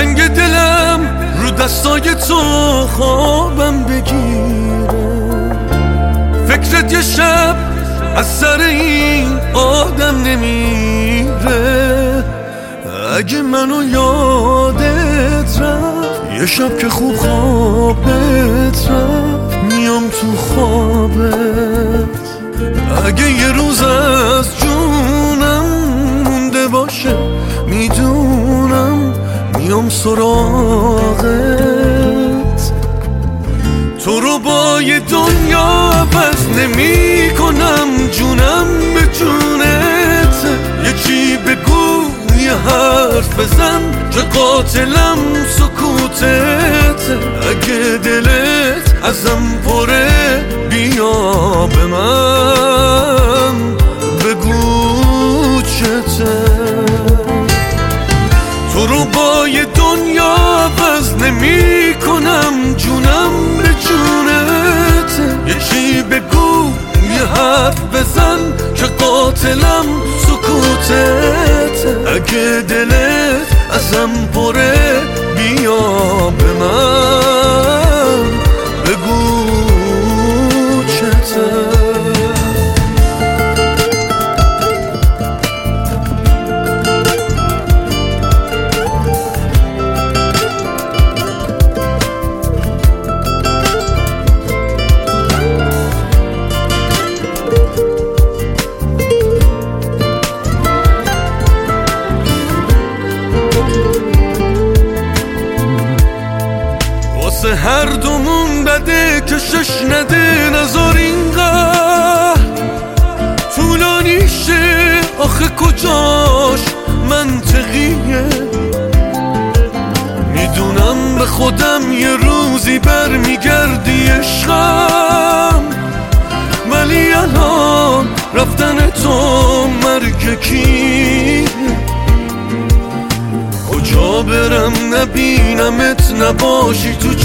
رنگ دلم رو دستای تو خوابم بگیره، فکرت یه شب از سر این آدم نمیره. اگه منو یادت رفت یه شب که خوب خوابت رفت، میام تو خوابت. اگه یه روز از جونم مونده باشه، میدونم میام سراغت. تو رو با یه دنیا عوض نمی کنم، جونم به جونت. یکی بگو یه حرف بزن که قاتلم سکوتت. اگه دلت ازم پره بیا به من بگو چته. تو رو با یه دنیا عوض نمی کنم، جونم به جونت. یکی بگو یه حرف بزن که قاتلم سکوتت. اگه دلت ازم پره بیا به من بگو چته. هر دومون بده کشش نده، نذار اینقدر طولانی شه. آخه کجاش منطقیه؟ میدونم به خودم یه روزی برمیگردی عشقم، ولی الان رفتن تو مرگ کیه؟ کجا برم نبینمت نباشی تو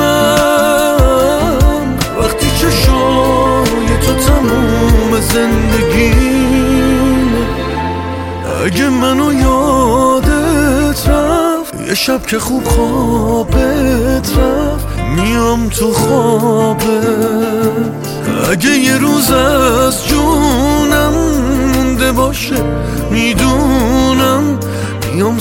چشمم، وقتی چشای تو تموم زندگیم. اگه منو یادت رفت یه شب که خوب خوابت رفت، میام تو خوابت. اگه یه روز از جونم مونده باشه، میدونم میام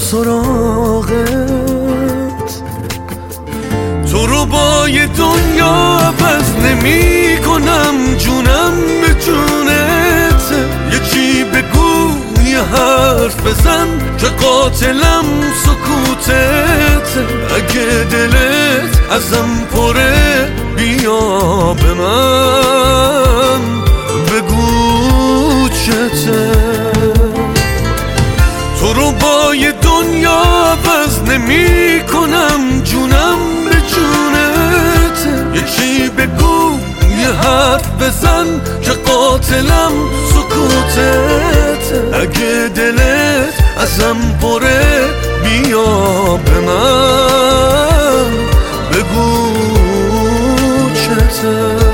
سراغت. تو رو با یه دنیا عوض نمی کنم، جونم به جونت. یکی بگو یه حرف بزن که قاتلم سکوتت. اگه دلت ازم پره بیا به من بگو چته. تو رو با یه دنیا عوض نمی کنم، جونم به جونت. یکی بگو یه حرف بزن که قاتلم سکوتت. اگه دلت ازم پره بیا به من بگو چته.